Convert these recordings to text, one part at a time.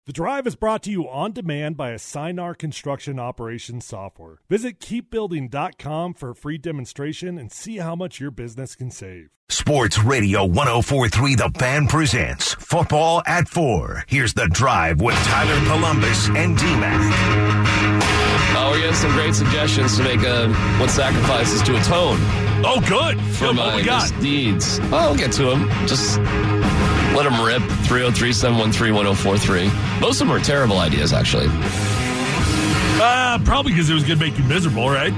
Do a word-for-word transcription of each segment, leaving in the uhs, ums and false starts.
The Drive is brought to you on demand by Assignar Construction Operations Software. Visit keep building dot com for a free demonstration and see how much your business can save. Sports Radio one oh four point three The Fan presents Football at four. Here's The Drive with Tyler Columbus and D-Mac. Oh, we have some great suggestions to make uh, what sacrifices to atone. Oh, good. For good. my What we got? misdeeds. Oh, I'll get to them. Just let them rip. three oh three, seven one three, one oh four three. Most of them are terrible ideas, actually. Uh, probably because it was going to make you miserable, right?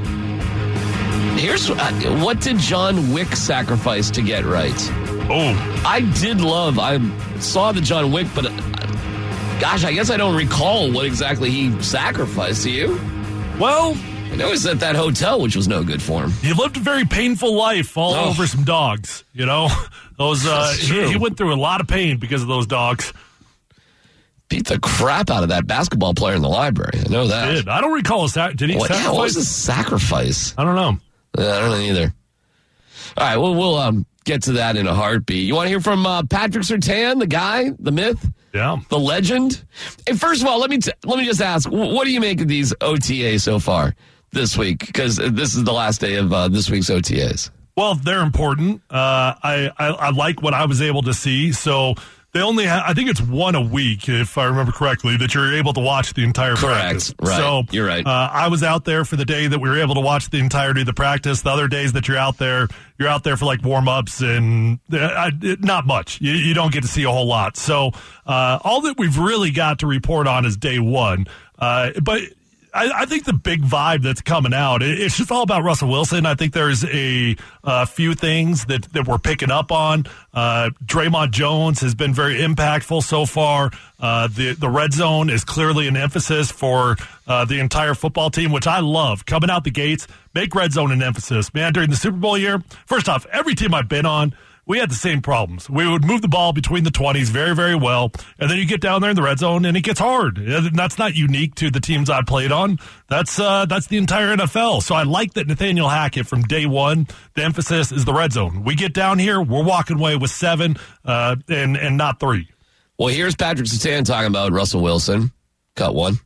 Here's uh, what did John Wick sacrifice to get right? Oh. I did love, I saw the John Wick, but uh, gosh, I guess I don't recall what exactly he sacrificed. To you? Well, I know he's at that hotel, which was no good for him. he lived a very painful life all Oh. over some dogs, you know? Those uh, That's true. he, he went through a lot of pain because of those dogs. Beat the crap out of that basketball player in the library. I know that. Did. I don't recall a sac- Did he What, yeah, sacrifice? what was the sacrifice? I don't know. Uh, I don't know either. All right, well, we'll um, get to that in a heartbeat. You want to hear from uh, Patrick Surtain, the guy, the myth, Yeah. the legend? And first of all, let me t- let me just ask, wh- what do you make of these O T As so far this week? Because this is the last day of uh, this week's O T As. Well, they're important. Uh, I, I I like what I was able to see. So they only ha- I think it's one a week, if I remember correctly, that you're able to watch the entire Correct. practice. Right. So You're right. Uh, I was out there for the day that we were able to watch the entirety of the practice. The other days that you're out there, you're out there for like warm ups and uh, I, it, not much. You, you don't get to see a whole lot. So uh, all that we've really got to report on is day one. Uh, but I, I think the big vibe that's coming out, it, it's just all about Russell Wilson. I think there's a, a few things that, that we're picking up on. Uh, Draymond Jones has been very impactful so far. Uh, the, the red zone is clearly an emphasis for uh, the entire football team, which I love. Coming out the gates, make red zone an emphasis. Man, during the Super Bowl year, first off, every team I've been on, we had the same problems. We would move the ball between the twenties very, very well, and then you get down there in the red zone, and it gets hard. And that's not unique to the teams I played on. That's uh, that's the entire N F L. So I like that Nathaniel Hackett from day one, the emphasis is the red zone. We get down here, we're walking away with seven uh, and, and not three. Well, here's Patrick Surtain talking about Russell Wilson. Cut one.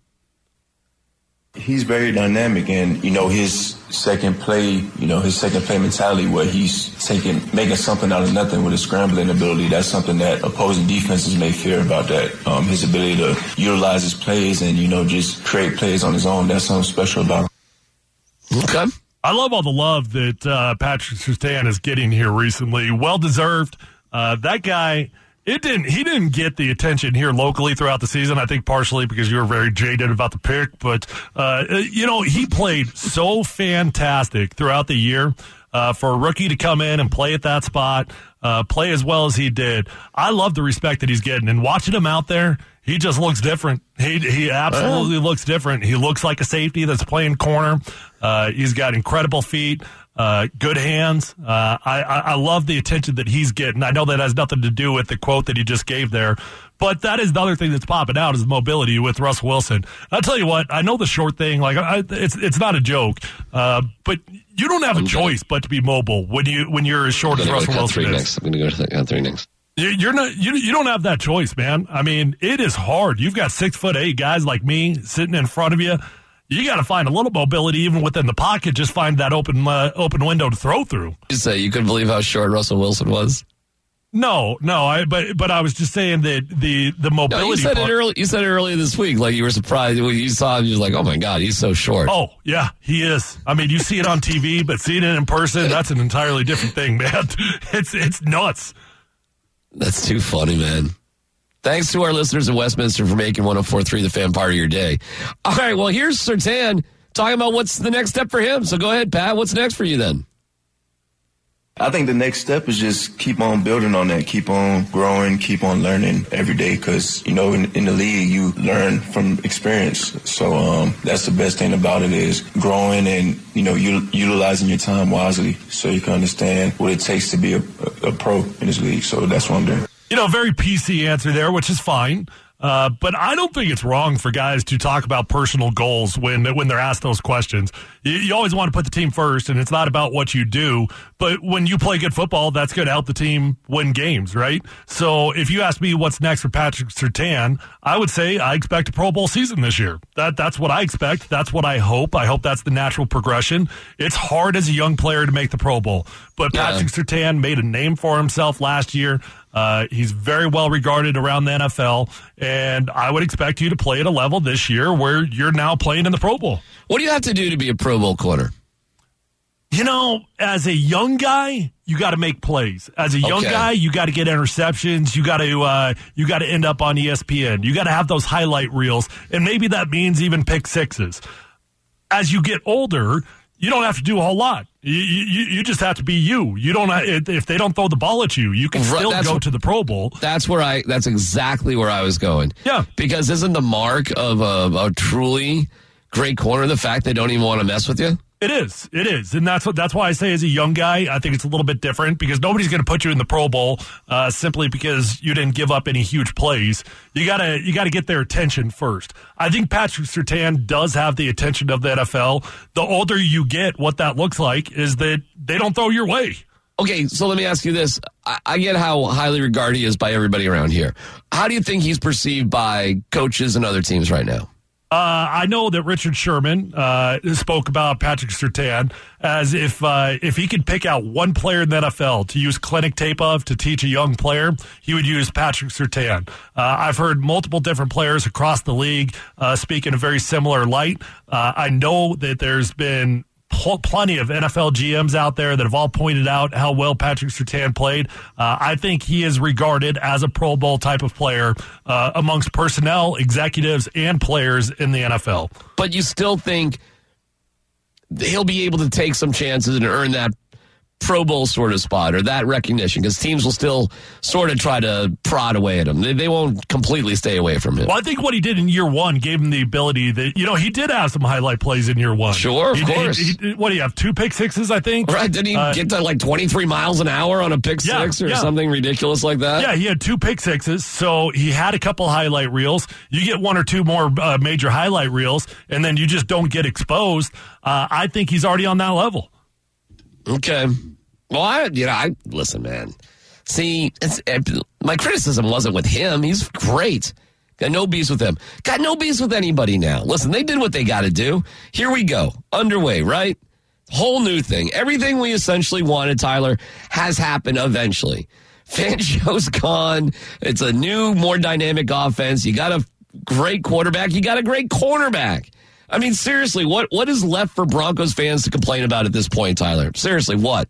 He's very dynamic, and, you know, his second play, you know, his second play mentality where he's taking, making something out of nothing with his scrambling ability, that's something that opposing defenses may fear about that. Um, his ability to utilize his plays and, you know, just create plays on his own, that's something special about him. Okay. I love all the love that uh, Patrick Surtain is getting here recently. Well-deserved. Uh, that guy... It didn't. He didn't get the attention here locally throughout the season. I think partially because you were very jaded about the pick, but uh, you know he played so fantastic throughout the year. Uh, for a rookie to come in and play at that spot, uh, play as well as he did, I love the respect that he's getting. And watching him out there, he just looks different. He he absolutely uh-huh. looks different. He looks like a safety that's playing corner. Uh, he's got incredible feet. Uh, good hands. Uh, I, I, I love the attention that he's getting. I know that has nothing to do with the quote that he just gave there, but that is the other thing that's popping out is mobility with Russ Wilson. I'll tell you what, I know the short thing, like I, it's it's not a joke, uh, but you don't have a choice but to be mobile when you when you're as short as Russell Wilson is. Next. I'm going to go to count three next. You're not. You you don't have that choice, man. I mean, it is hard. You've got six foot eight guys like me sitting in front of you. You got to find a little mobility even within the pocket. Just find that open uh, open window to throw through. You say you couldn't believe how short Russell Wilson was? No, no. I but but I was just saying that the the mobility. No, you said part, it early. You said it earlier this week. Like you were surprised when you saw him. You were like, "Oh my God, he's so short." Oh yeah, he is. I mean, you see it on T V, but seeing it in person, that's an entirely different thing, man. It's it's nuts. That's too funny, man. Thanks to our listeners in Westminster for making one oh four point three the Fan part of your day. All right, well, here's Surtain talking about what's the next step for him. So go ahead, Pat. What's next for you then? I think the next step is just keep on building on that, keep on growing, keep on learning every day because, you know, in, in the league, you learn from experience. So um, that's the best thing about it is growing and, you know, u- utilizing your time wisely so you can understand what it takes to be a, a, a pro in this league. So that's what I'm doing. You know, very P C answer there, which is fine. Uh, but I don't think it's wrong for guys to talk about personal goals when when they're asked those questions. You, you always want to put the team first, and it's not about what you do. But when you play good football, that's going to help the team win games, right? So if you ask me what's next for Patrick Surtain, I would say I expect a Pro Bowl season this year. That That's what I expect. That's what I hope. I hope that's the natural progression. It's hard as a young player to make the Pro Bowl. But Patrick yeah. Surtain made a name for himself last year. Uh, he's very well regarded around the N F L, and I would expect you to play at a level this year where you're now playing in the Pro Bowl. What do you have to do to be a Pro Bowl corner? You know, as a young guy, you got to make plays. As a young okay. guy, you got to get interceptions. You got to uh, you got to end up on E S P N. You got to have those highlight reels, and maybe that means even pick sixes. As you get older, you don't have to do a whole lot. You, you you just have to be you. You don't if they don't throw the ball at you, you can still that's go to the Pro Bowl. That's where I. That's exactly where I was going. Yeah, because isn't the mark of a, a truly great corner the fact they don't even want to mess with you? It is. It is. And that's what, that's why I say as a young guy, I think it's a little bit different because nobody's going to put you in the Pro Bowl uh, simply because you didn't give up any huge plays. You gotta, you gotta get their attention first. I think Patrick Surtain does have the attention of the N F L. The older you get, what that looks like is that they don't throw your way. Okay, so let me ask you this. I, I get how highly regarded he is by everybody around here. How do you think he's perceived by coaches and other teams right now? Uh, I know that Richard Sherman uh, spoke about Patrick Surtain as if uh, if he could pick out one player in the N F L to use clinic tape of to teach a young player, he would use Patrick Surtain. Uh, I've heard multiple different players across the league uh, speak in a very similar light. Uh, I know that there's been pl- plenty of N F L G Ms out there that have all pointed out how well Patrick Surtain played. Uh, I think he is regarded as a Pro Bowl type of player uh, amongst personnel, executives, and players in the N F L. But you still think he'll be able to take some chances and earn that Pro Bowl sort of spot or that recognition because teams will still sort of try to prod away at him. They, they won't completely stay away from him. Well, I think what he did in year one gave him the ability that, you know, he did have some highlight plays in year one. Sure, of he, course. He, he, what do you have, two pick sixes, I think? Right, didn't he uh, get to like twenty-three miles an hour on a pick yeah, six or yeah. something ridiculous like that? Yeah, he had two pick sixes, so he had a couple highlight reels. You get one or two more uh, major highlight reels, and then you just don't get exposed. Uh, I think he's already on that level. Okay. Well, I, you know, I listen, man. See, it's, it, my criticism wasn't with him. He's great. Got no beef with him. Got no beef with anybody now. Listen, they did what they got to do. Here we go. Underway, right? Whole new thing. Everything we essentially wanted, Tyler, has happened eventually. Fangio's gone. It's a new, more dynamic offense. You got a great quarterback. You got a great cornerback. I mean, seriously, what what is left for Broncos fans to complain about at this point, Tyler? Seriously, what?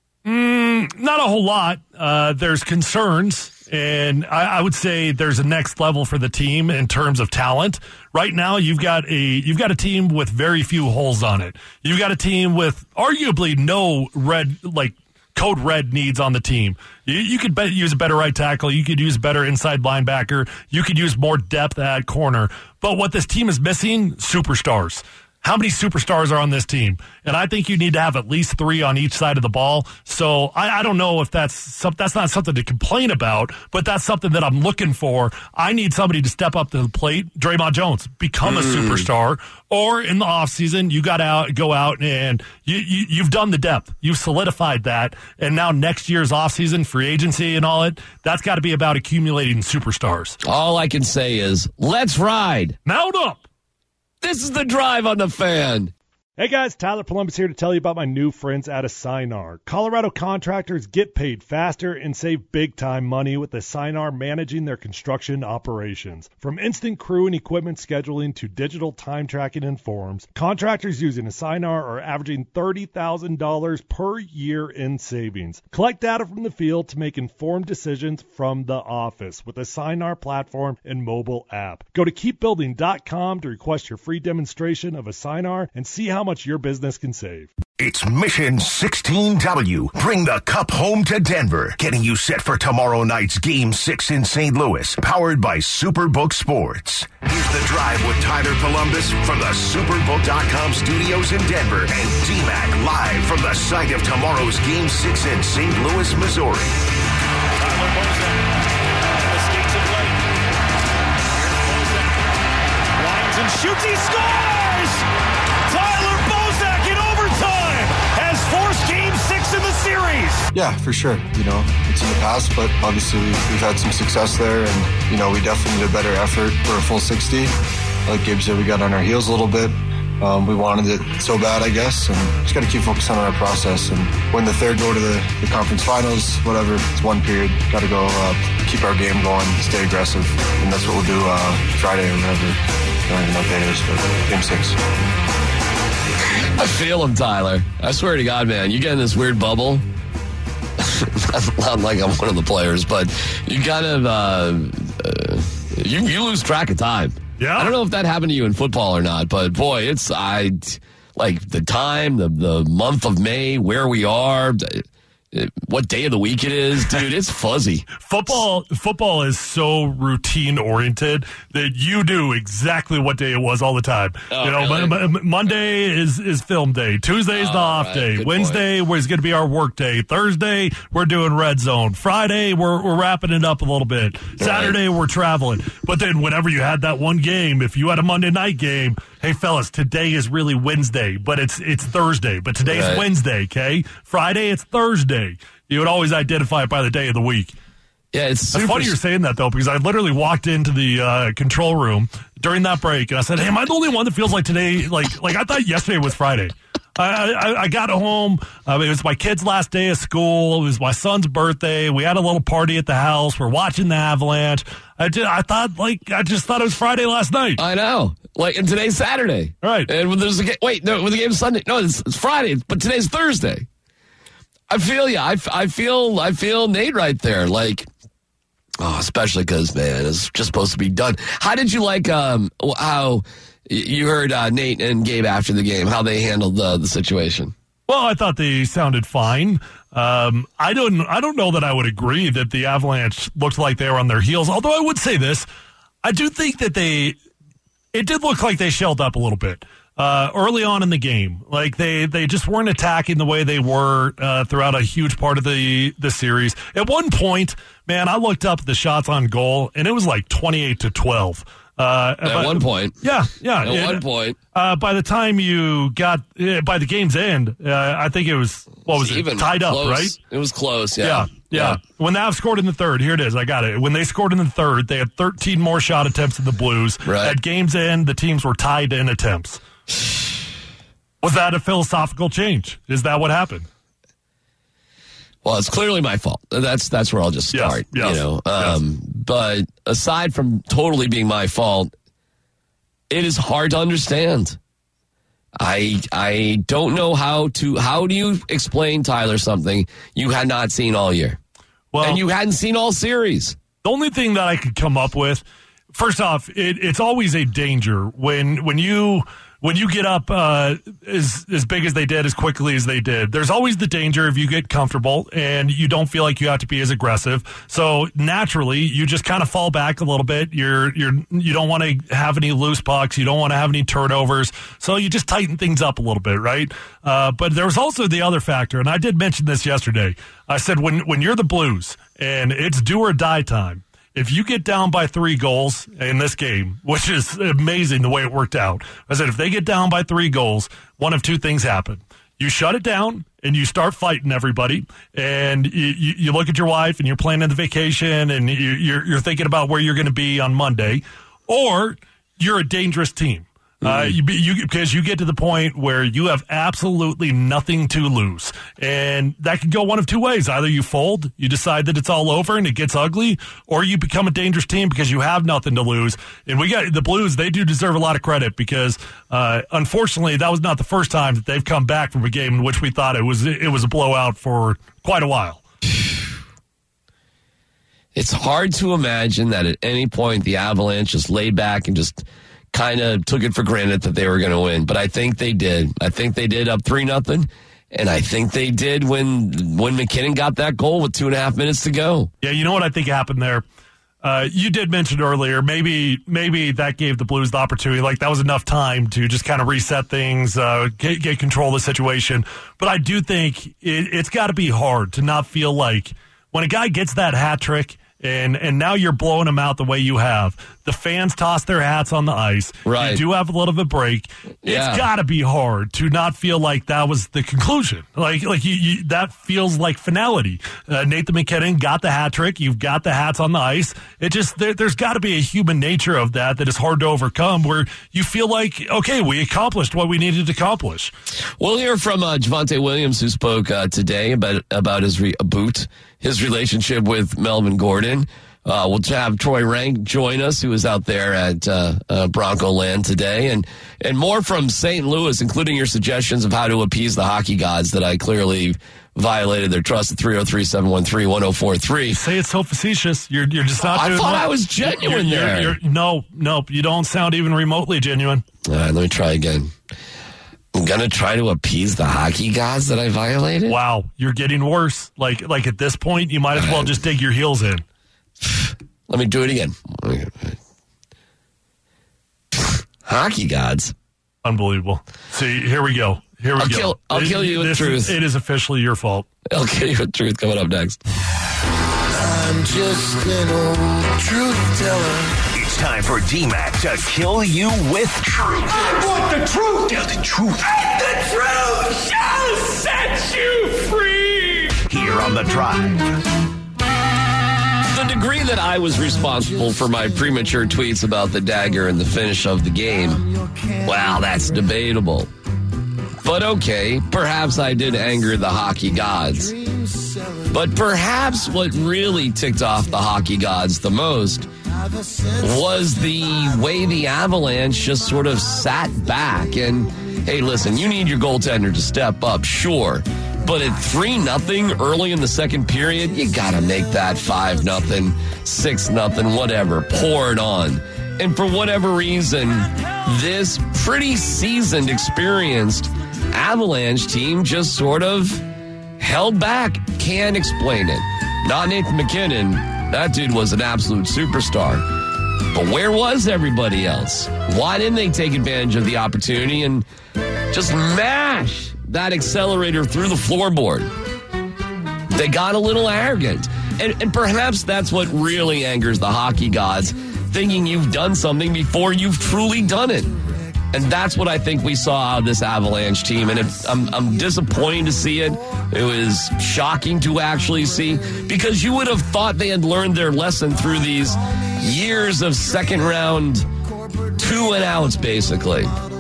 Mm, not a whole lot. Uh, there's concerns, and I, I would say there's a next level for the team in terms of talent. Right now, you've got a you've got a team with very few holes on it. You've got a team with arguably no red like code red needs on the team. You, you could bet, use a better right tackle. You could use a better inside linebacker. You could use more depth at corner. But what this team is missing, superstars. How many superstars are on this team? And I think you need to have at least three on each side of the ball. So I, I don't know if that's some, that's not something to complain about, but that's something that I'm looking for. I need somebody to step up to the plate. Draymond Jones, become mm. a superstar. Or in the offseason, you got to go out and you, you, you've done the depth. You've solidified that. And now next year's offseason, free agency and all it, that's got to be about accumulating superstars. All I can say is, let's ride. Mount up. This is the Drive on the Fan. Hey guys, Tyler Columbus here to tell you about my new friends at Assignar. Colorado contractors get paid faster and save big time money with Assignar managing their construction operations. From instant crew and equipment scheduling to digital time tracking and forms, contractors using Assignar are averaging thirty thousand dollars per year in savings. Collect data from the field to make informed decisions from the office with Assignar platform and mobile app. Go to keep building dot com to request your free demonstration of Assignar and see how much your business can save. It's Mission sixteen W. Bring the cup home to Denver, getting you set for tomorrow night's Game six in Saint Louis, powered by Superbook Sports. Here's the Drive with Tyler Columbus from the Superbook dot com studios in Denver and D-Mac live from the site of tomorrow's Game six in Saint Louis, Missouri. Tyler Bozak, the skates of late. shoots, he scores! Tyler Bozak in overtime has forced game six in the series. Yeah, for sure. You know, it's in the past, but obviously we've had some success there, and, you know, we definitely need a better effort for a full sixty. Like Gabe said, we got on our heels a little bit. Um, we wanted it so bad, I guess, and just got to keep focusing on our process. And when the third go to the, the conference finals, whatever, it's one period. Got to go uh, keep our game going, stay aggressive, and that's what we'll do uh, Friday or whatever. I don't even know what day it is, but game six. I feel him, Tyler. I swear to God, man, you get in this weird bubble. Not like I'm one of the players, but you kind of uh, uh, you you lose track of time. Yeah. I don't know if that happened to you in football or not, but boy, it's I like the time, the the month of May, where we are, what day of the week it is, dude. It's fuzzy. Football football is so routine oriented that you do exactly what day it was all the time. Oh, you know, really? m- m- Monday is, is film day. Tuesday's Oh, the off right. day. Good Wednesday was going to be our work day. Thursday we're doing red zone. Friday we're we're wrapping it up a little bit. Saturday we're traveling. But then whenever you had that one game, if you had a Monday night game, hey fellas, today is really Wednesday, but it's it's Thursday. But today's Right. Wednesday, okay? Friday it's Thursday. You would always identify it by the day of the week. Yeah, it's It's super funny you're saying that, though, because I literally walked into the uh, control room during that break, and I said, hey, am I the only one that feels like today, like, like I thought yesterday was Friday. I, I, I got home. Uh, it was my kid's last day of school. It was my son's birthday. We had a little party at the house. We're watching the Avalanche. I, just, I thought, like, I just thought it was Friday last night. I know. Like, and today's Saturday. Right. And when there's a ga- wait, no, when the game's Sunday. No, it's, it's Friday, but today's Thursday. I feel you. I, I feel I feel Nate right there. Like, oh, especially because, man, it's just supposed to be done. How did you like um how you heard uh, Nate and Gabe after the game, how they handled the, the situation? Well, I thought they sounded fine. Um, I don't. I don't know that I would agree that the Avalanche looked like they were on their heels. Although I would say this, I do think that they. It did look like they shelled up a little bit uh, early on in the game. Like they, they just weren't attacking the way they were uh, throughout a huge part of the the series. At one point, man, I looked up the shots on goal, and it was like twenty-eight to twelve. Uh, At but, one point. yeah, yeah. At and, one point. Uh, by the time you got, uh, by the game's end, uh, I think it was, what was it, Even tied up, close. right? It was close, Yeah, yeah. yeah. When the Avs scored in the third, here it is, I got it. When they scored in the third, they had thirteen more shot attempts than the Blues. Right. At game's end, the teams were tied in attempts. Was that a philosophical change? Is that what happened? Well, it's clearly my fault. That's that's where I'll just Yes, start. yes, you know, um, but aside from totally being my fault, it is hard to understand. I I don't know how to. How do you explain, Tyler, something you had not seen all year, Well, and you hadn't seen all series? the only thing that I could come up with, first off, it, it's always a danger when when you when you get up uh, as as big as they did, as quickly as they did. There's always the danger if you get comfortable and you don't feel like you have to be as aggressive. So naturally, you just kind of fall back a little bit. You're you're you don't want to have any loose pucks. You don't want to have any turnovers. So you just tighten things up a little bit, right? Uh, but there was also the other factor, and I did mention this yesterday. I said when when you're the Blues and it's do or die time. If you get down by three goals in this game, which is amazing the way it worked out, I said if they get down by three goals, one of two things happen. You shut it down and you start fighting everybody, and you, you, you look at your wife and you're planning the vacation and you, you're, you're thinking about where you're going to be on Monday, or you're a dangerous team. Uh, you, you, because you get to the point where you have absolutely nothing to lose. And that could go one of two ways. Either you fold, you decide that it's all over and it gets ugly, or you become a dangerous team because you have nothing to lose. And we got the Blues, they do deserve a lot of credit because, uh, unfortunately, that was not the first time that they've come back from a game in which we thought it was, it was a blowout for quite a while. It's hard to imagine that at any point the Avalanche just laid back and just kind of took it for granted that they were going to win. But I think they did. I think they did up three nothing, and I think they did when when McKinnon got that goal with two and a half minutes to go. Yeah, you know what I think happened there? Uh, you did mention earlier, maybe maybe that gave the Blues the opportunity. Like, that was enough time to just kind of reset things, uh, get, get control of the situation. But I do think it, it's got to be hard to not feel like when a guy gets that hat trick, And and now you're blowing them out the way you have, The fans toss their hats on the ice. Right. You do have a little bit of break. Yeah. It's got to be hard to not feel like that was the conclusion. Like, like you, you, that feels like finality. Uh, Nathan MacKinnon got the hat trick. You've got the hats on the ice. It just there, there's got to be a human nature of that that is hard to overcome, where you feel like, okay, we accomplished what we needed to accomplish. We'll hear from uh, Javonte Williams, who spoke uh, today about about his re- boot, his relationship with Melvin Gordon. Uh, we'll have Troy Rank join us, who is out there at uh, uh, Bronco Land today, and and more from Saint Louis, including your suggestions of how to appease the hockey gods that I clearly violated their trust at three oh three, seven one three, one oh four three. You say it's so facetious. You're you're just not I doing thought what, I was genuine you're, there. You're, you're, no, no, you don't sound even remotely genuine. All right, let me try again. I'm going to try to appease the hockey gods that I violated? Wow, you're getting worse. Like like at this point, you might as well just dig your heels in. Let me do it again. Hockey gods. Unbelievable. See, here we go. Here we I'll go. Kill, I'll it, kill you with this, truth. It is officially your fault. I'll kill you with truth coming up next. I'm just an old truth teller. It's time for D-Mac to kill you with truth. I want the truth. Tell the truth. And the truth shall set you free. Here on The Drive. The degree that I was responsible for my premature tweets about the dagger and the finish of the game, well, that's debatable. But okay, perhaps I did anger the hockey gods. But perhaps what really ticked off the hockey gods the most was the way the Avalanche just sort of sat back and, hey, listen, you need your goaltender to step up, sure. But at three nothing early in the second period, you got to make that five nothing, six nothing, whatever. Pour it on. And for whatever reason, this pretty seasoned, experienced Avalanche team just sort of held back. Can't explain it. Not Nathan MacKinnon. That dude was an absolute superstar. But where was everybody else? Why didn't they take advantage of the opportunity and just mash that accelerator through the floorboard? They got a little arrogant. And, and perhaps that's what really angers the hockey gods, thinking you've done something before you've truly done it. And that's what I think we saw out of this Avalanche team. And it, I'm, I'm disappointed to see it. It was shocking to actually see, because you would have thought they had learned their lesson through these years of second round two and outs, basically.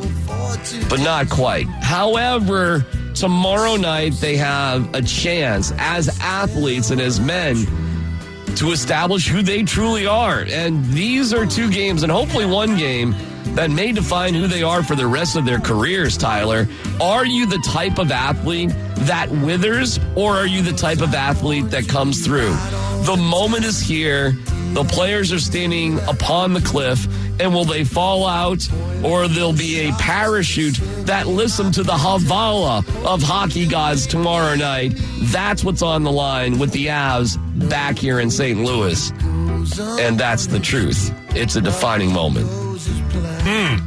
But not quite. However, tomorrow night they have a chance as athletes and as men to establish who they truly are. And these are two games, and hopefully one game, that may define who they are for the rest of their careers, Tyler. Are you the type of athlete that withers, or are you the type of athlete that comes through? The moment is here. The players are standing upon the cliff, and will they fall out, or there'll be a parachute that listen to the Havala of hockey gods tomorrow night? That's what's on the line with the Avs back here in Saint Louis. And that's the truth. It's a defining moment. Hmm.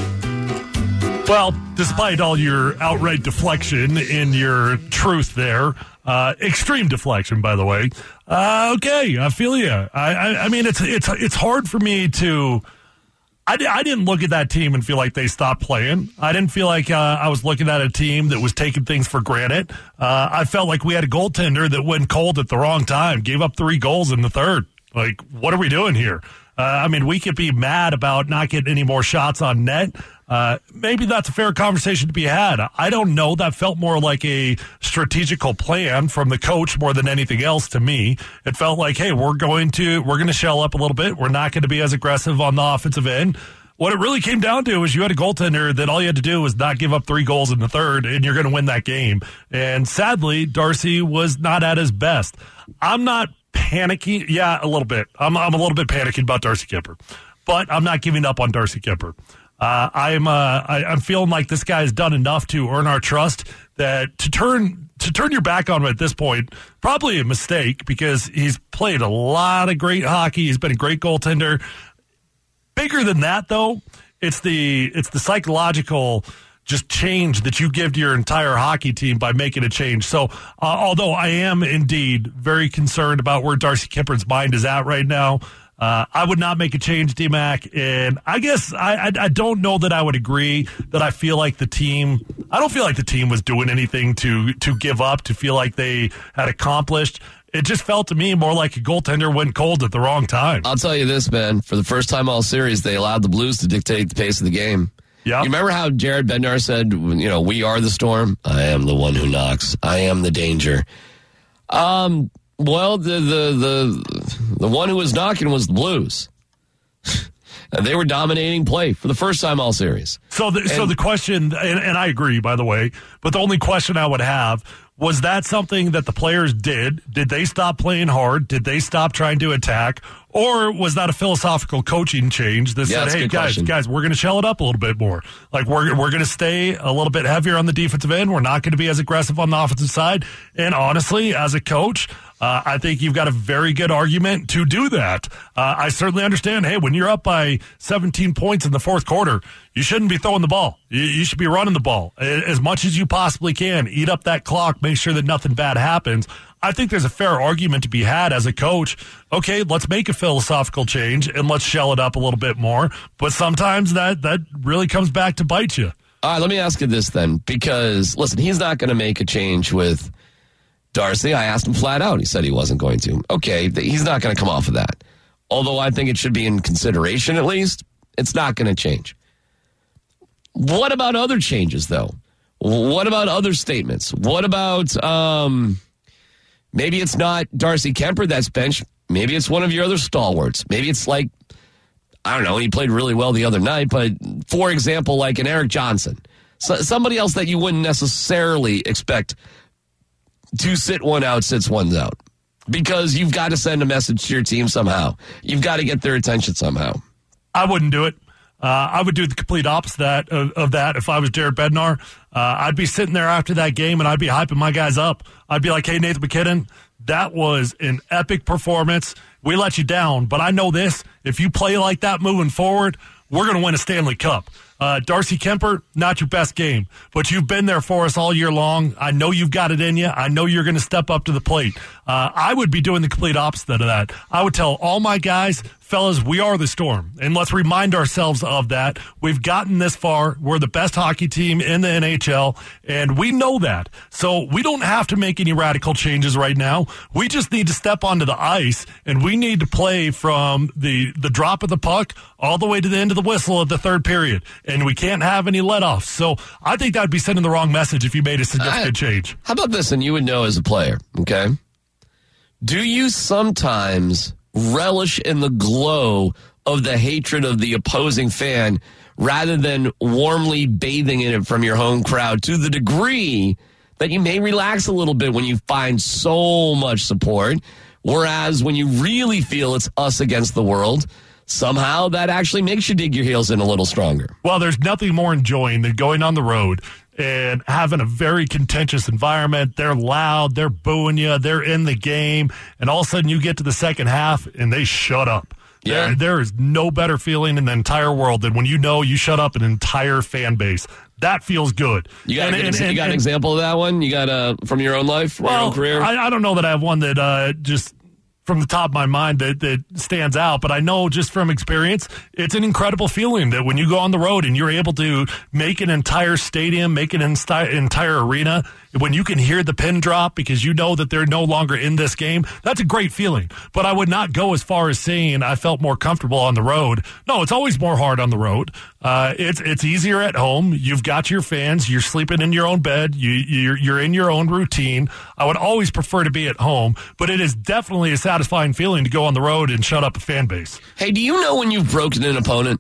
Well, despite all your outright deflection in your truth there, uh, extreme deflection, by the way. Uh, okay, I feel you. I, I, I mean, it's it's it's hard for me to. I, I didn't look at that team and feel like they stopped playing. I didn't feel like uh, I was looking at a team that was taking things for granted. Uh, I felt like we had a goaltender that went cold at the wrong time, gave up three goals in the third. Like, what are we doing here? Uh, I mean, we could be mad about not getting any more shots on net. Uh, maybe that's a fair conversation to be had. I don't know. That felt more like a strategical plan from the coach more than anything else to me. It felt like, hey, we're going to we're going to shell up a little bit. We're not going to be as aggressive on the offensive end. What it really came down to was you had a goaltender that all you had to do was not give up three goals in the third, and you're going to win that game. And sadly, Darcy was not at his best. I'm not panicking. Yeah, a little bit. I'm I'm a little bit panicking about Darcy Kuemper, but I'm not giving up on Darcy Kuemper. Uh, I'm uh, I, I'm feeling like this guy has done enough to earn our trust that to turn to turn your back on him at this point, probably a mistake, because he's played a lot of great hockey. He's been a great goaltender. Bigger than that, though, it's the it's the psychological just change that you give to your entire hockey team by making a change. So, uh, although I am indeed very concerned about where Darcy Kuemper's mind is at right now, Uh, I would not make a change, D-Mac, and I guess I, I I don't know that I would agree that I feel like the team I don't feel like the team was doing anything to to give up, to feel like they had accomplished. It just felt to me more like a goaltender went cold at the wrong time. I'll tell you this, man. For the first time all series, they allowed the Blues to dictate the pace of the game. Yeah. You remember how Jared Bednar said, you know, we are the storm? I am the one who knocks. I am the danger. Um... Well, the, the the the one who was knocking was the Blues. And they were dominating play for the first time all series. So the, and, so the question, and, and I agree, by the way, but the only question I would have, was that something that the players did? Did they stop playing hard? Did they stop trying to attack? Or was that a philosophical coaching change that yeah, said, hey, guys, question. guys, we're going to shell it up a little bit more. Like, we're we're going to stay a little bit heavier on the defensive end. We're not going to be as aggressive on the offensive side. And honestly, as a coach, Uh, I think you've got a very good argument to do that. Uh, I certainly understand, hey, when you're up by seventeen points in the fourth quarter, you shouldn't be throwing the ball. You, you should be running the ball as much as you possibly can. Eat up that clock. Make sure that nothing bad happens. I think there's a fair argument to be had as a coach. Okay, let's make a philosophical change and let's shell it up a little bit more. But sometimes that, that really comes back to bite you. All right, let me ask you this then, because, listen, he's not going to make a change with Darcy. I asked him flat out. He said he wasn't going to. Okay, he's not going to come off of that. Although I think it should be in consideration at least, it's not going to change. What about other changes, though? What about other statements? What about um, maybe it's not Darcy Kemper that's benched. Maybe it's one of your other stalwarts. Maybe it's like, I don't know, he played really well the other night, but for example, like an Eric Johnson. So, somebody else that you wouldn't necessarily expect to sit one out, sits one out. Because you've got to send a message to your team somehow. You've got to get their attention somehow. I wouldn't do it. Uh, I would do the complete opposite of, of that if I was Jared Bednar. Uh, I'd be sitting there after that game and I'd be hyping my guys up. I'd be like, hey, Nathan MacKinnon, that was an epic performance. We let you down, but I know this. If you play like that moving forward, we're going to win a Stanley Cup. Uh, Darcy Kemper, not your best game, but you've been there for us all year long. I know you've got it in you. I know you're going to step up to the plate. Uh, I would be doing the complete opposite of that. I would tell all my guys, fellas, we are the Storm, and let's remind ourselves of that. We've gotten this far. We're the best hockey team in the N H L, and we know that. So we don't have to make any radical changes right now. We just need to step onto the ice, and we need to play from the, the drop of the puck all the way to the end of the whistle of the third period, and we can't have any let-offs. So I think that would be sending the wrong message if you made a significant I, change. How about this, and you would know as a player, okay? Do you sometimes relish in the glow of the hatred of the opposing fan rather than warmly bathing in it from your home crowd to the degree that you may relax a little bit when you find so much support, whereas when you really feel it's us against the world, somehow that actually makes you dig your heels in a little stronger? Well, there's nothing more enjoying than going on the road and having a very contentious environment. They're loud, they're booing you, they're in the game, and all of a sudden you get to the second half and they shut up. Yeah. There, there is no better feeling in the entire world than when you know you shut up an entire fan base. That feels good. You got, and, an, and, you got and, an example of that one? You got uh, from your own life, well, your own career? I, I don't know that I have one that uh, just from the top of my mind that, that stands out, but I know just from experience, it's an incredible feeling that when you go on the road and you're able to make an entire stadium, make an insti- entire arena, when you can hear the pin drop because you know that they're no longer in this game, that's a great feeling. But I would not go as far as saying I felt more comfortable on the road. No, it's always more hard on the road. Uh, it's it's easier at home. You've got your fans. You're sleeping in your own bed. You, you're, you're in your own routine. I would always prefer to be at home, but it is definitely a satisfying feeling to go on the road and shut up a fan base. Hey, do you know when you've broken an opponent?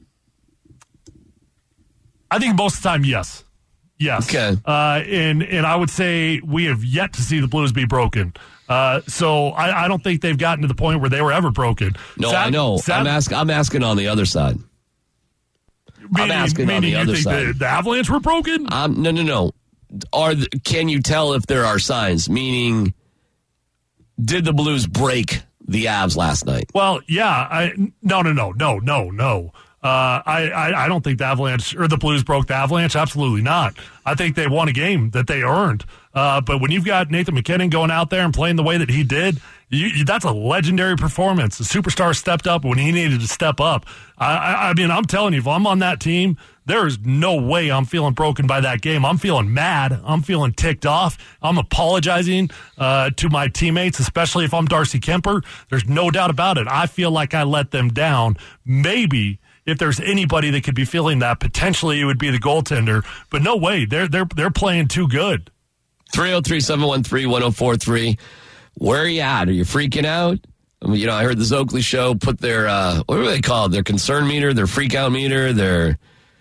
I think most of the time, yes. Yes. Okay. Uh, and, and I would say we have yet to see the Blues be broken. Uh, so I, I don't think they've gotten to the point where they were ever broken. No, Sad, I know. sad, I'm, ask, I'm asking on the other side. Meaning, I'm asking meaning on the you other think side. The, the Avalanche were broken? Um, no, no, no. Are the, can you tell if there are signs? Meaning, did the Blues break the Avs last night? Well, yeah. I, no, no, no, no, no, no. Uh, I, I I don't think the Avalanche or the Blues broke the Avalanche. Absolutely not. I think they won a game that they earned. Uh, but when you've got Nathan MacKinnon going out there and playing the way that he did, you, you, that's a legendary performance. The superstar stepped up when he needed to step up. I, I, I mean, I'm telling you, if I'm on that team, there is no way I'm feeling broken by that game. I'm feeling mad. I'm feeling ticked off. I'm apologizing uh, to my teammates, especially if I'm Darcy Kemper. There's no doubt about it. I feel like I let them down. Maybe if there's anybody that could be feeling that, potentially it would be the goaltender. But no way. They're they're they're playing too good. three oh three, seven one three, one oh four three. Where are you at? Are you freaking out? I mean, you know, I heard this Oakley show put their, uh, what are they called? Their concern meter, their freak out meter, their,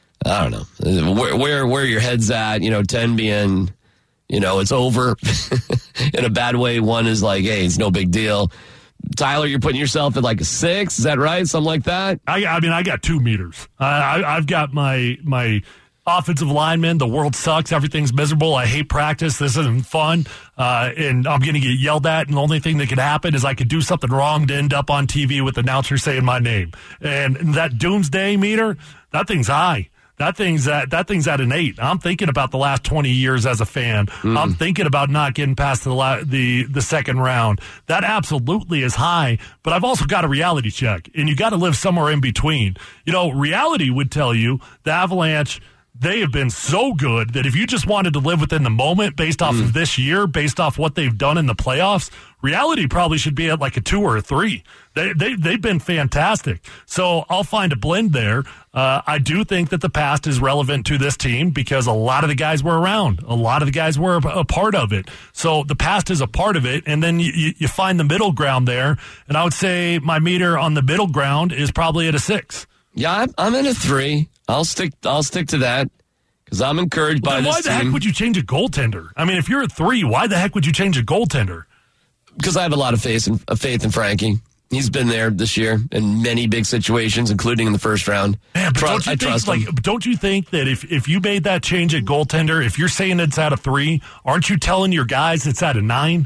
I don't know, where, where, where your head's at, you know, ten being, you know, it's over in a bad way. One is like, hey, it's no big deal. Tyler, you're putting yourself at like a six. Is that right? Something like that? I, I mean, I got two meters. I, I, I've got my, my, offensive lineman, the world sucks, everything's miserable, I hate practice, this isn't fun, uh, and I'm going to get yelled at, and the only thing that could happen is I could do something wrong to end up on T V with the announcer saying my name. And that doomsday meter, that thing's high. That thing's at, that thing's at an eight. I'm thinking about the last twenty years as a fan. Mm. I'm thinking about not getting past the, la- the the second round. That absolutely is high, but I've also got a reality check, and you got to live somewhere in between. You know, reality would tell you the Avalanche, they have been so good that if you just wanted to live within the moment based off mm. of this year, based off what they've done in the playoffs, reality probably should be at like a two or a three. They, they, they've been fantastic. So I'll find a blend there. Uh, I do think that the past is relevant to this team because a lot of the guys were around. A lot of the guys were a, a part of it. So the past is a part of it, and then you, you, you find the middle ground there. And I would say my meter on the middle ground is probably at a six. Yeah, I'm, I'm in a three. I'll stick. I'll stick to that because I'm encouraged by well, this why the team. heck would you change a goaltender? I mean, if you're at three, why the heck would you change a goaltender? Because I have a lot of faith in, uh, faith in Frankie. He's been there this year in many big situations, including in the first round. Man, but Trust, don't you I think, trust like, him. don't you think that if, if you made that change at goaltender, if you're saying it's at a three, aren't you telling your guys it's at a nine?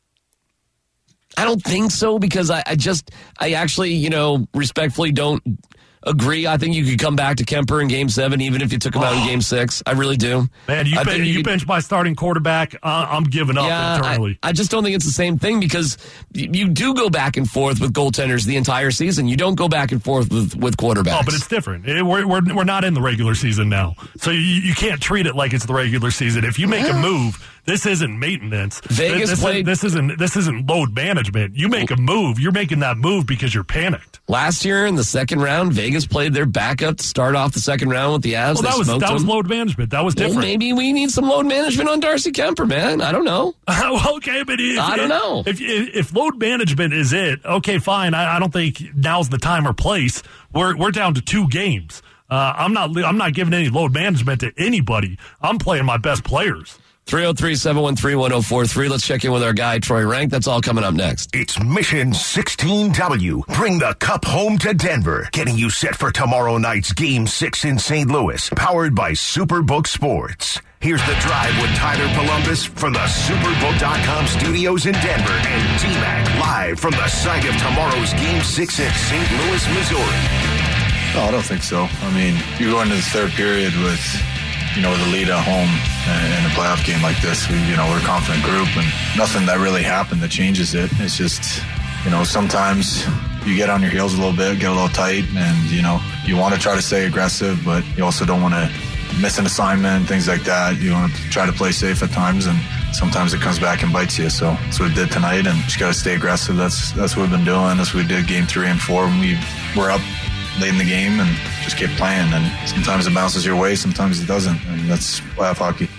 I don't think so because I, I just, I actually, you know, respectfully don't agree. I think you could come back to Kemper in game seven, even if you took him out in game six. I really do. Man, you, I ben, you, you bench my starting quarterback. Uh, I'm giving up yeah, internally. I, I just don't think it's the same thing because you, you do go back and forth with goaltenders the entire season. You don't go back and forth with, with quarterbacks. Oh, but it's different. It, we're, we're, we're not in the regular season now. So you, you can't treat it like it's the regular season. If you make a move, this isn't maintenance. Vegas this, played. This isn't, this isn't load management. You make a move. You're making that move because you're panicked. Last year in the second round, Vegas played their backup to start off the second round with the Avs. Well, they that was that them. was load management. That was different. Well, maybe we need some load management on Darcy Kemper, man. I don't know. well, okay, but if, I don't know if, if if load management is it. Okay, fine. I, I don't think now's the time or place. We're we're down to two games. Uh, I'm not I'm not giving any load management to anybody. I'm playing my best players. three oh three, seven one three, one oh four three. Let's check in with our guy, Troy Rank. That's all coming up next. It's Mission sixteen W. Bring the cup home to Denver. Getting you set for tomorrow night's Game six in Saint Louis. Powered by Superbook Sports. Here's the drive with Tyler Columbus from the Superbook dot com studios in Denver and T-Mac live from the site of tomorrow's Game six in Saint Louis, Missouri. No, I don't think so. I mean, you go into the third period with, you know, the lead at home in a playoff game like this. We, you know, we're a confident group, and nothing that really happened that changes it. It's just, you know, sometimes you get on your heels a little bit, get a little tight, and, you know, you want to try to stay aggressive, but you also don't want to miss an assignment, things like that. You want to try to play safe at times, and sometimes it comes back and bites you. So that's what we did tonight, and just got to stay aggressive. That's that's what we've been doing. That's what we did game three and four when we were up late in the game and just kept playing. And sometimes it bounces your way, sometimes it doesn't, and that's playoff hockey.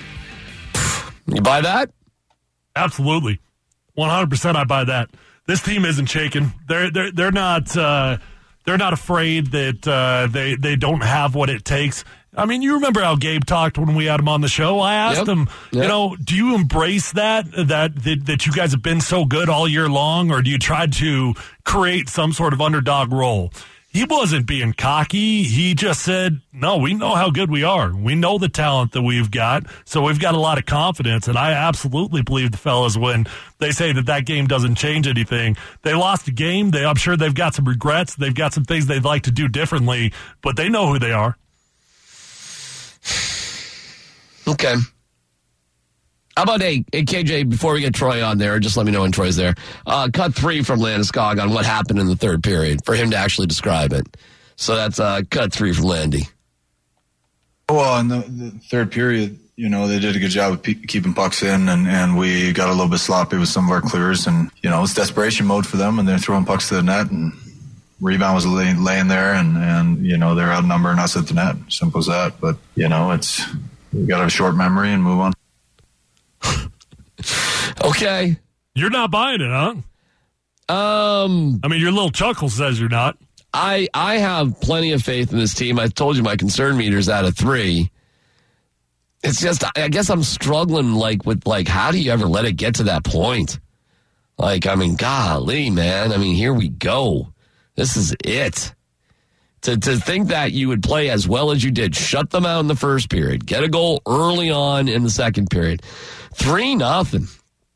You buy that? Absolutely, one hundred percent. I buy that. This team isn't shaken. They're they're they're not uh, they're not afraid that uh, they they don't have what it takes. I mean, you remember how Gabe talked when we had him on the show? I asked yep. him, yep. you know, do you embrace that, that, that, that you guys have been so good all year long, or do you try to create some sort of underdog role? he wasn't being cocky. He just said, no, we know how good we are. We know the talent that we've got, so we've got a lot of confidence. And I absolutely believe the fellas when they say that that game doesn't change anything. They lost a game. They, I'm sure they've got some regrets. They've got some things they'd like to do differently, but they know who they are. Okay. How about, hey, hey, K J, before we get Troy on there, just let me know when Troy's there. Uh, cut three from Landeskog on what happened in the third period for him to actually describe it. So that's uh, cut three from Landy. Well, in the, the third period, you know, they did a good job of pe- keeping pucks in, and, and we got a little bit sloppy with some of our clears. And, you know, it's desperation mode for them, and they're throwing pucks to the net, and rebound was lay, laying there, and, and, you know, they're outnumbering us at the net. Simple as that. But, you know, it's we got to have a short memory and move on. Okay. You're not buying it, huh? Um, I mean, your little chuckle says you're not. I I have plenty of faith in this team. I told you my concern meter's out of three. It's just, I guess I'm struggling, like, with, like, how do you ever let it get to that point? Like, I mean, golly, man. I mean, here we go. This is it. To to think that you would play as well as you did, shut them out in the first period, get a goal early on in the second period. Three nothing.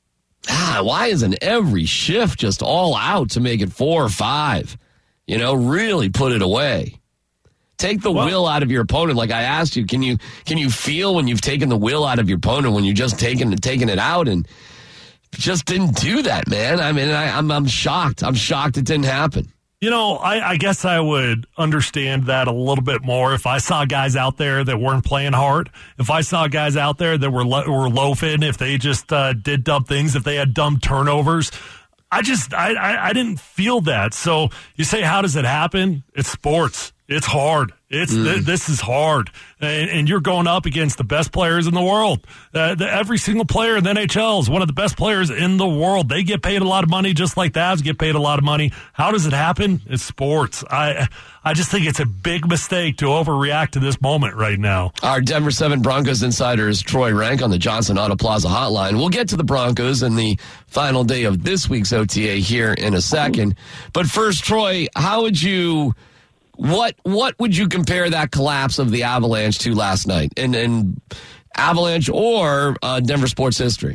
Ah, why isn't every shift just all out to make it four or five? You know, really put it away. Take the well, will out of your opponent. Like I asked you, can you can you feel when you've taken the will out of your opponent, when you just taken taken it out, and just didn't do that, man? I mean, I, I'm I'm shocked. I'm shocked it didn't happen. You know, I, I guess I would understand that a little bit more if I saw guys out there that weren't playing hard. If I saw guys out there that were lo- were loafing, if they just uh, did dumb things, if they had dumb turnovers. I just, I, I, I didn't feel that. So you say, how does it happen? It's sports. It's hard. It's mm. th- this is hard, and, and you're going up against the best players in the world. Uh, the, every single player in the N H L is one of the best players in the world. They get paid a lot of money, just like the Avs get paid a lot of money. How does it happen? It's sports. I I just think it's a big mistake to overreact to this moment right now. Our Denver seven Broncos insider is Troy Rank on the Johnson Auto Plaza hotline. We'll get to the Broncos in the final day of this week's O T A here in a second. But first, Troy, how would you? What what would you compare that collapse of the Avalanche to last night, in, in Avalanche or uh, Denver sports history?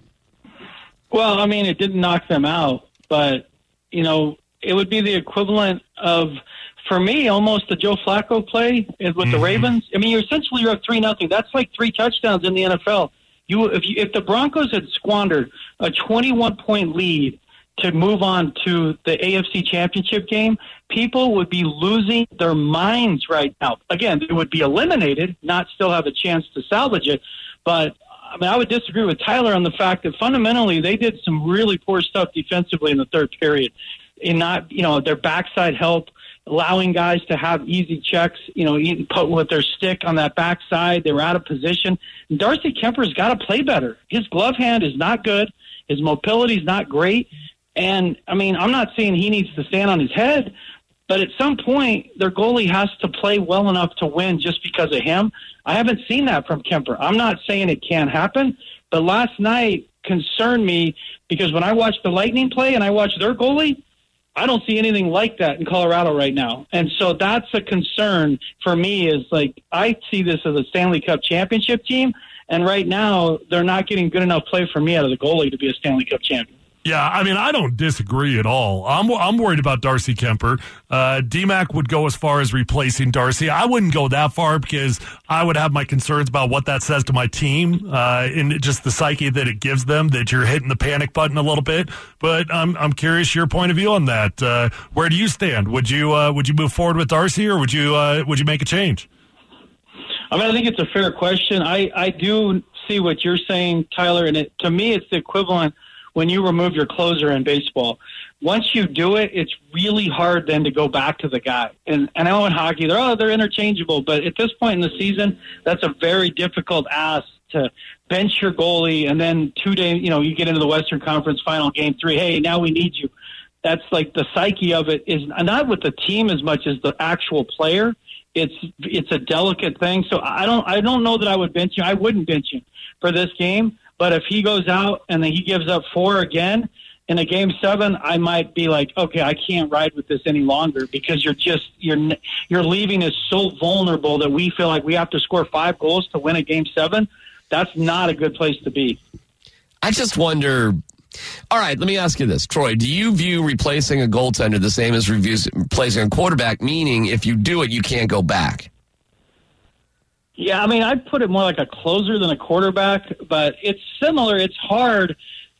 Well, I mean, it didn't knock them out, but, you know, it would be the equivalent of, for me, almost the Joe Flacco play with mm-hmm. the Ravens. I mean, you're essentially you're up three nothing. That's like three touchdowns in the N F L. You if you, if the Broncos had squandered a twenty-one point lead to move on to the A F C Championship game, people would be losing their minds right now. Again, they would be eliminated, not still have a chance to salvage it. But I mean, I would disagree with Tyler on the fact that fundamentally they did some really poor stuff defensively in the third period. In not, you know, their backside help, allowing guys to have easy checks, you know, put with their stick on that backside. They were out of position. And Darcy Kemper's got to play better. His glove hand is not good. His mobility is not great. And, I mean, I'm not saying he needs to stand on his head, but at some point, their goalie has to play well enough to win just because of him. I haven't seen that from Kemper. I'm not saying it can't happen, but last night concerned me because when I watched the Lightning play and I watched their goalie, I don't see anything like that in Colorado right now. And so that's a concern for me is, like, I see this as a Stanley Cup championship team, and right now they're not getting good enough play for me out of the goalie to be a Stanley Cup champion. Yeah, I mean, I don't disagree at all. I'm I'm worried about Darcy Kemper. Uh, D-Mac would go as far as replacing Darcy. I wouldn't go that far because I would have my concerns about what that says to my team uh, and just the psyche that it gives them, that you're hitting the panic button a little bit. But I'm I'm curious your point of view on that. Uh, where do you stand? Would you uh, would you move forward with Darcy, or would you uh, would you make a change? I mean, I think it's a fair question. I, I do see what you're saying, Tyler, and it, to me, it's the equivalent when you remove your closer in baseball. Once you do it, it's really hard then to go back to the guy. And, and I know in hockey, they're, oh, they're interchangeable. But at this point in the season, that's a very difficult ask to bench your goalie. And then two days, you know, you get into the Western Conference final game three. Hey, now we need you. That's like the psyche of it is not with the team as much as the actual player. It's it's a delicate thing. So I don't I don't know that I would bench him. I wouldn't bench him for this game. But if he goes out and then he gives up four again, In a game seven, I might be like, okay, I can't ride with this any longer because you're just you're you're leaving us so vulnerable that we feel like we have to score five goals to win a game seven. That's not a good place to be. I just wonder. All right, let me ask you this, Troy. Do you view replacing a goaltender the same as replacing a quarterback? Meaning, if you do it, you can't go back. Yeah, I mean, I'd put it more like a closer than a quarterback, but it's similar. It's hard.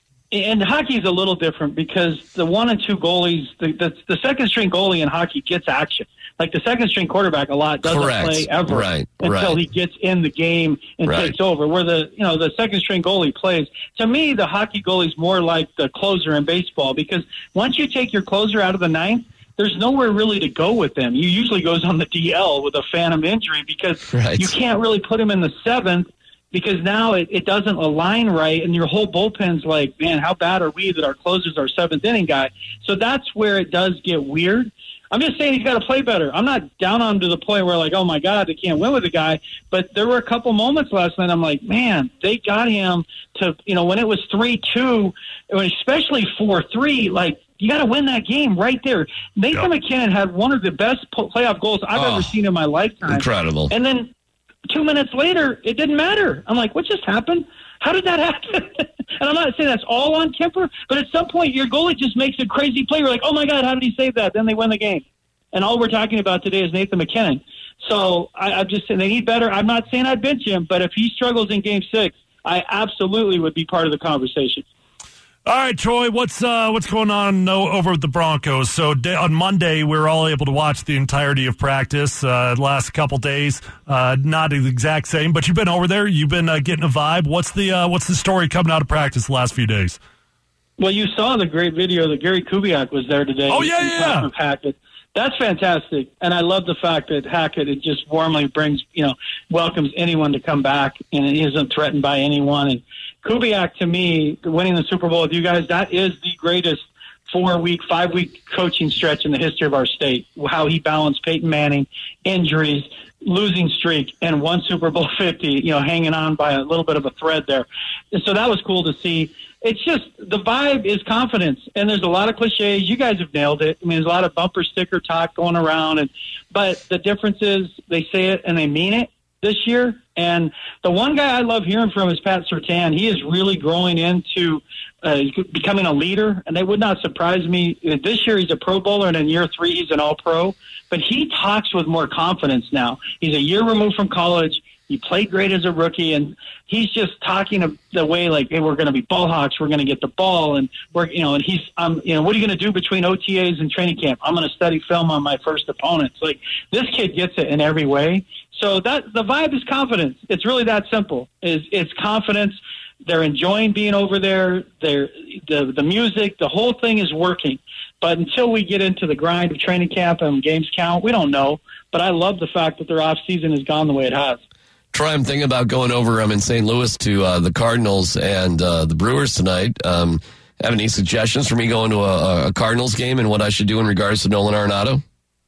And hockey's a little different because the one and two goalies, the, the, the second string goalie in hockey gets action. Like the second string quarterback a lot doesn't Correct. play ever right, until right. he gets in the game and right. takes over. Where the you know the second string goalie plays. To me, the hockey goalie's more like the closer in baseball because once you take your closer out of the ninth, there's nowhere really to go with them. You usually goes on the D L with a phantom injury because right. you can't really put him in the seventh. Because now it, it doesn't align right, and your whole bullpen's like, man, how bad are we that our closer's our seventh inning guy? So that's where it does get weird. I'm just saying he's got to play better. I'm not down on him to the point where, like, oh, my God, they can't win with the guy. But there were a couple moments last night I'm like, man, they got him to, you know, when it was three two, especially four three, like, you got to win that game right there. Nathan yep. McKinnon had one of the best playoff goals I've oh, ever seen in my lifetime. Incredible. And then two minutes later, it didn't matter. I'm like, what just happened? How did that happen? And I'm not saying that's all on Kemper, but at some point your goalie just makes a crazy play. You're like, oh, my God, how did he save that? Then they win the game. And all we're talking about today is Nathan McKinnon. So I, I'm just saying they need better. I'm not saying I'd bench him, but if he struggles in game six, I absolutely would be part of the conversation. All right, Troy, what's uh, what's going on over with the Broncos? So day, on Monday, we were all able to watch the entirety of practice. Uh, the last couple days, uh, not the exact same, but you've been over there. You've been uh, getting a vibe. What's the uh, what's the story coming out of practice the last few days? Well, you saw the great video that Gary Kubiak was there today. Oh yeah, yeah. Of Hackett. That's fantastic, and I love the fact that Hackett it just warmly brings you know welcomes anyone to come back, and he isn't threatened by anyone. And Kubiak, to me, winning the Super Bowl with you guys, that is the greatest four-week, five-week coaching stretch in the history of our state. How he balanced Peyton Manning, injuries, losing streak, and one Super Bowl fifty, you know, hanging on by a little bit of a thread there. And so that was cool to see. It's just the vibe is confidence, and there's a lot of cliches. You guys have nailed it. I mean, there's a lot of bumper sticker talk going around, and but the difference is they say it and they mean it this year. And the one guy I love hearing from is Pat Surtain. He is really growing into uh, becoming a leader, and that would not surprise me. This year he's a Pro Bowler, and in year three he's an All-Pro. But he talks with more confidence now. He's a year removed from college. He played great as a rookie, and he's just talking the way like, hey, we're going to be ball hawks. We're going to get the ball, and we're, you know, and he's, um, you know, what are you going to do between O T As and training camp? I'm going to study film on my first opponents. Like this kid gets it in every way. So that the vibe is confidence. It's really that simple. Is it's confidence. They're enjoying being over there. They're the the music, the whole thing is working. But until we get into the grind of training camp and games count, we don't know. But I love the fact that their off season has gone the way it has. Troy, I'm thinking about going over um, in Saint Louis to uh, the Cardinals and uh, the Brewers tonight. Um, have any suggestions for me going to a, a Cardinals game and what I should do in regards to Nolan Arenado?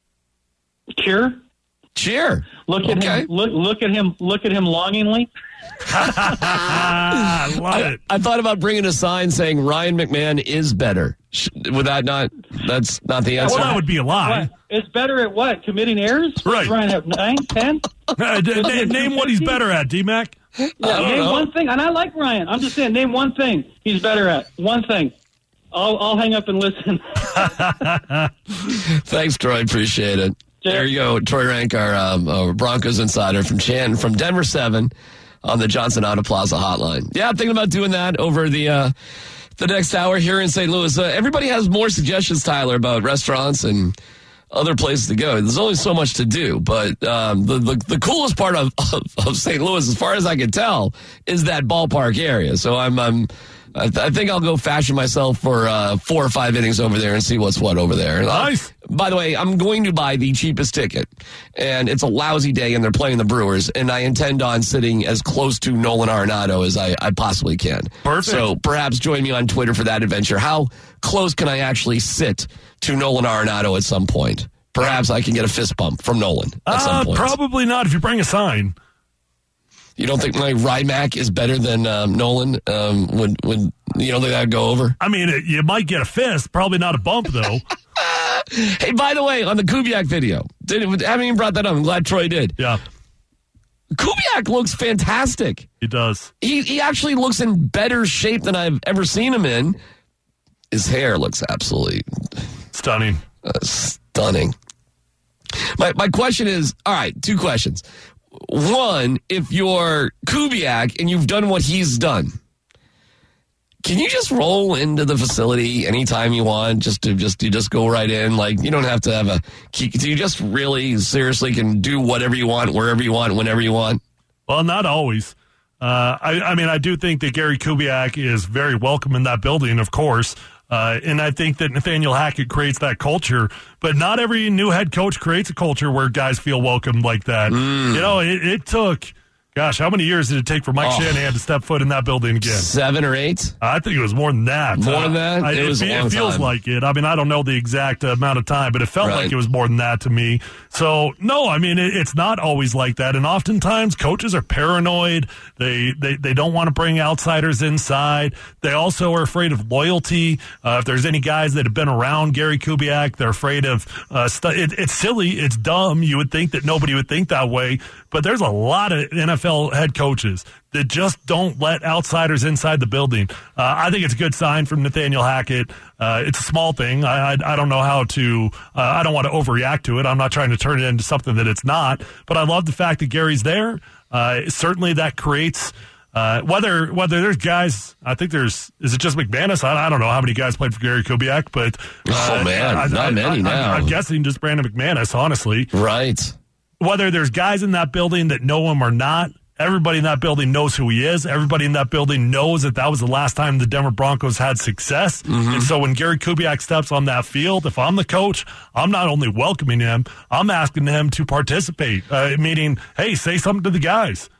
Cheer. Cheer. Look at okay. him. Look, look at him. Look at him longingly. I love I, it. I thought about bringing a sign saying Ryan McMahon is better. Would that not? That's not the answer. Well, that would be a lie. What? It's better at what? Committing errors? Right. Does Ryan have nine, ten? Uh, d- d- name what he's better at, D-Mac. Yeah, name know. one thing. And I like Ryan. I'm just saying, name one thing he's better at. One thing. I'll, I'll hang up and listen. Thanks, Troy. Appreciate it. Yeah. There you go. Troy Rank, our um, uh, Broncos insider from Chan, from Denver seven on the Johnson Auto Plaza hotline. Yeah, I'm thinking about doing that over the uh, the next hour here in Saint Louis. Uh, everybody has more suggestions, Tyler, about restaurants and other places to go. There's only so much to do, but um, the, the the coolest part of, of, of Saint Louis, as far as I can tell, is that ballpark area. So I'm, I'm I, th- I think I'll go fashion myself for uh, four or five innings over there and see what's what over there. Nice. Uh, by the way, I'm going to buy the cheapest ticket, and it's a lousy day, and they're playing the Brewers, and I intend on sitting as close to Nolan Arenado as I, I possibly can. Perfect. So perhaps join me on Twitter for that adventure. How close can I actually sit to Nolan Arenado at some point? Perhaps I can get a fist bump from Nolan at uh, some point. Probably not if you bring a sign. You don't think my Rymac is better than um, Nolan? Um, would would you don't think that would go over? I mean, it, you might get a fist, probably not a bump though. Hey, by the way, on the Kubiak video, did, haven't even brought that up. I'm glad Troy did. Yeah. Kubiak looks fantastic. He does. He he actually looks in better shape than I've ever seen him in. His hair looks absolutely stunning. Uh, stunning. My my question is, all right, two questions. One, if you're Kubiak and you've done what he's done, can you just roll into the facility anytime you want? Just to just you just go right in, like you don't have to have a key. Do you just really seriously can do whatever you want, wherever you want, whenever you want? Well, not always. Uh, I, I mean, I do think that Gary Kubiak is very welcome in that building, of course. Uh, and I think that Nathaniel Hackett creates that culture, but not every new head coach creates a culture where guys feel welcome like that. Mm. You know, it, it took, gosh, how many years did it take for Mike oh. Shanahan to step foot in that building again? Seven or eight? I think it was more than that. More uh, than that? I, it, it was it, a long it feels time. like it. I mean, I don't know the exact amount of time, but it felt right. like it was more than that to me. So, no, I mean, it, it's not always like that. And oftentimes coaches are paranoid. They they, they don't want to bring outsiders inside. They also are afraid of loyalty. Uh, if there's any guys that have been around Gary Kubiak, they're afraid of uh, stu- it, it's silly. It's dumb. You would think that nobody would think that way. But there's a lot of N F L head coaches that just don't let outsiders inside the building. Uh, I think it's a good sign from Nathaniel Hackett. Uh, it's a small thing. I, I, I don't know how to, uh, I don't want to overreact to it. I'm not trying to turn it into something that it's not, but I love the fact that Gary's there. Uh, certainly that creates, uh, whether, whether there's guys, I think there's, is it just McManus? I, I don't know how many guys played for Gary Kubiak, but, uh, oh man, I, not I, many I, now. I, I'm guessing just Brandon McManus, honestly. Right. Whether there's guys in that building that know him or not, everybody in that building knows who he is. Everybody in that building knows that that was the last time the Denver Broncos had success. Mm-hmm. And so when Gary Kubiak steps on that field, if I'm the coach, I'm not only welcoming him, I'm asking him to participate, uh, meaning, hey, say something to the guys.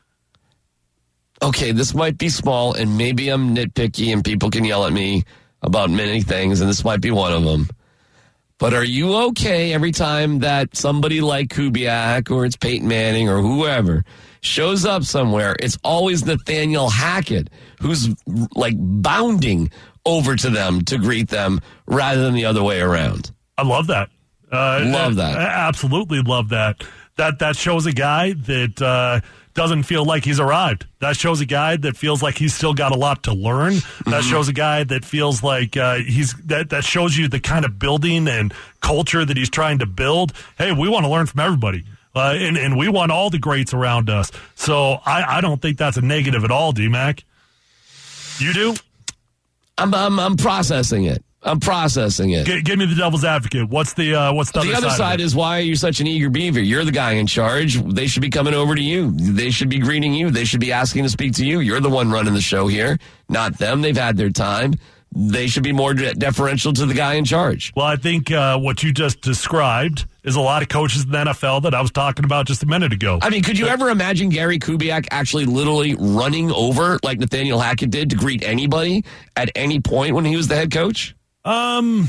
Okay, this might be small, and maybe I'm nitpicky, and people can yell at me about many things, and this might be one of them. But are you okay every time that somebody like Kubiak or it's Peyton Manning or whoever shows up somewhere, it's always Nathaniel Hackett who's like bounding over to them to greet them rather than the other way around? I love that. Uh, love that. I absolutely love that. That that shows a guy that uh, doesn't feel like he's arrived. That shows a guy that feels like he's still got a lot to learn. Mm-hmm. That shows a guy that feels like uh, he's that that shows you the kind of building and culture that he's trying to build. Hey, we want to learn from everybody. Uh, and, and we want all the greats around us. So I, I don't think that's a negative at all, D-Mac. You do? I'm I'm, I'm processing it. I'm processing it. G- give me the devil's advocate. What's the uh, what's the, the other other side, side is why are you such an eager beaver? You're the guy in charge. They should be coming over to you. They should be greeting you. They should be asking to speak to you. You're the one running the show here, not them. They've had their time. They should be more de- deferential to the guy in charge. Well, I think uh, what you just described is a lot of coaches in the N F L that I was talking about just a minute ago. I mean, could you ever imagine Gary Kubiak actually literally running over like Nathaniel Hackett did to greet anybody at any point when he was the head coach? Um,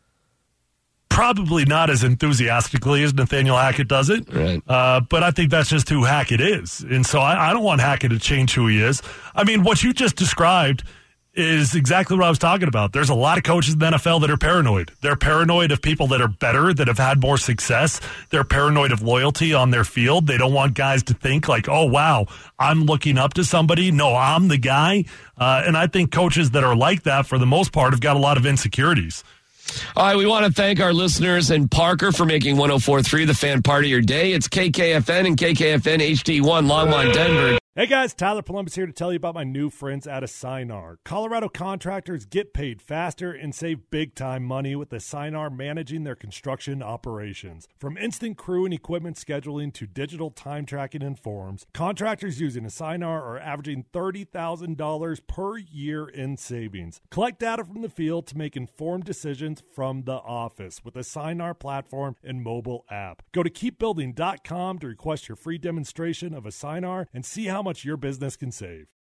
probably not as enthusiastically as Nathaniel Hackett does it. Right. Uh, but I think that's just who Hackett is. And so I, I don't want Hackett to change who he is. I mean, what you just described is exactly what I was talking about. There's a lot of coaches in the N F L that are paranoid. They're paranoid of people that are better, that have had more success. They're paranoid of loyalty on their field. They don't want guys to think like, oh, wow, I'm looking up to somebody. No, I'm the guy. Uh, and I think coaches that are like that, for the most part, have got a lot of insecurities. All right, we want to thank our listeners and Parker for making one oh four point three the fan part of your day. It's K K F N and K K F N H D one, Longmont, Denver. Hey guys, Tyler Columbus here to tell you about my new friends at Assinar. Colorado contractors get paid faster and save big time money with Assinar managing their construction operations. From instant crew and equipment scheduling to digital time tracking and forms, contractors using Assinar are averaging thirty thousand dollars per year in savings. Collect data from the field to make informed decisions from the office with the Assinar platform and mobile app. Go to keep building dot com to request your free demonstration of Assinar and see how much your business can save.